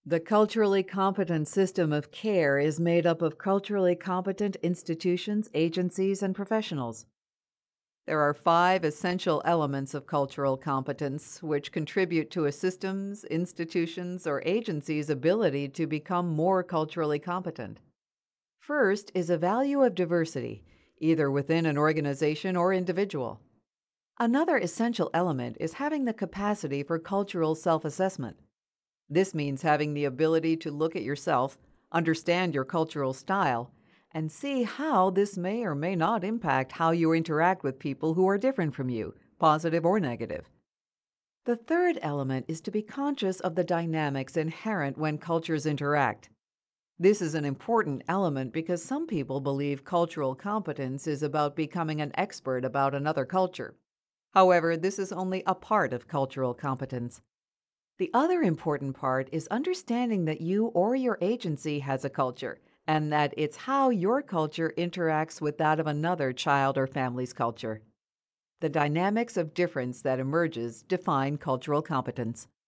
The culturally competent system of care is made up of culturally competent institutions, agencies, and professionals. There are five essential elements of cultural competence which contribute to a system's, institution's, or agency's ability to become more culturally competent. First is a value of diversity, either within an organization or individual. Another essential element is having the capacity for cultural self assessment. This means having the ability to look at yourself, understand your cultural style, and see how this may or may not impact how you interact with people who are different from you, positive or negative. The third element is to be conscious of the dynamics inherent when cultures interact. This is an important element because some people believe cultural competence is about becoming an expert about another culture. However, this is only a part of cultural competence. The other important part is understanding that you or your agency has a culture and that it's how your culture interacts with that of another child or family's culture. The dynamics of difference that emerges define cultural competence.